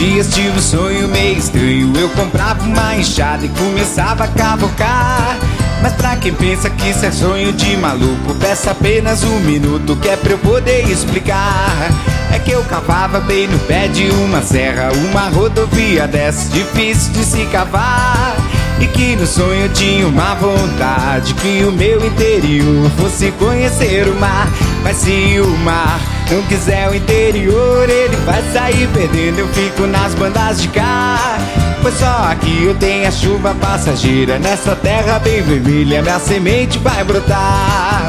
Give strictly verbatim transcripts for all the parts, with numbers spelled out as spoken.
dias tive um sonho meio estranho. Eu comprava uma enxada e começava a cavocar. Mas pra quem pensa que isso é sonho de maluco, peça apenas um minuto que é pra eu poder explicar. É que eu cavava bem no pé de uma serra, uma rodovia dessas difícil de se cavar. E que no sonho eu tinha uma vontade, que o meu interior fosse conhecer o mar. Mas se o mar não quiser o interior, ele vai sair perdendo, eu fico nas bandas de cá. Pois só aqui eu tenho a chuva passageira, nessa terra bem vermelha minha semente vai brotar.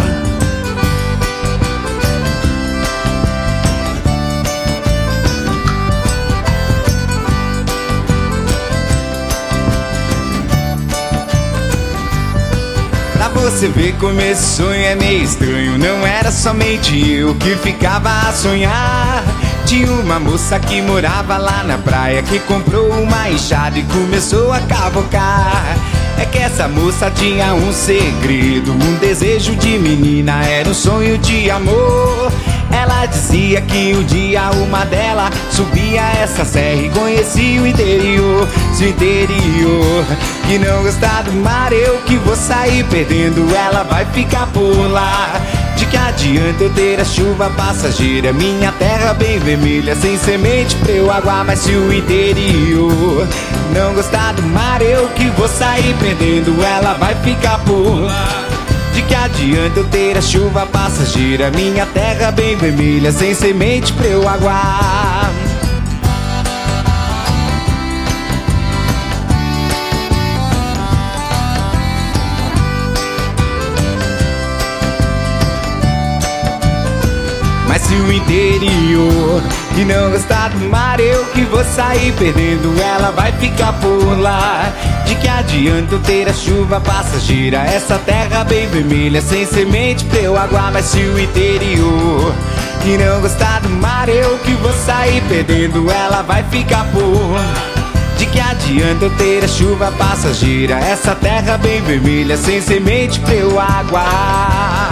Pra você ver como esse sonho é meio estranho, não era somente eu que ficava a sonhar. Tinha uma moça que morava lá na praia, que comprou uma enxada e começou a cavocar. É que essa moça tinha um segredo, um desejo de menina, era um sonho de amor. Ela dizia que um dia uma dela subia essa serra e conhecia o interior. Se o interior que não gostar do mar, eu que vou sair perdendo, ela vai ficar por lá. De que adianta eu ter a chuva passageira, minha terra bem vermelha, sem semente pra eu aguar. Mas se o interior não gostar do mar, eu que vou sair perdendo, ela vai ficar por lá. De que adianta eu ter a chuva passageira, minha terra bem vermelha, sem semente pra eu aguar. Mas se o interior que não gostar do mar, eu que vou sair perdendo, ela vai ficar por lá. De que adianta eu ter a chuva passageira, essa terra bem vermelha, sem semente pra eu aguar. Mas se o interior que não gostar do mar, eu que vou sair perdendo, ela vai ficar por lá. De que adianta eu ter a chuva passageira, essa terra bem vermelha, sem semente pra eu aguar.